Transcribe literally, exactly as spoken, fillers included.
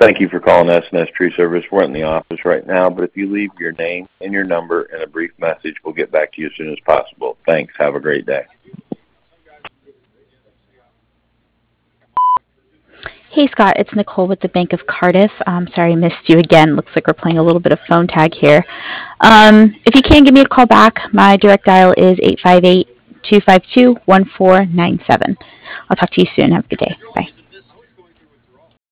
Thank you for calling S and S Tree Service. We're in the office right now, but if you leave your name and your number and a brief message, we'll get back to you as soon as possible. Thanks. Have a great day. Hey Scott, it's Nicole with the Bank of Cardiff. Um, sorry I missed you again. Looks like we're playing a little bit of phone tag here. Um, if you can give me a call back, my direct dial is eight five eight, two five two, one four nine seven. I'll talk to you soon. Have a good day. Bye.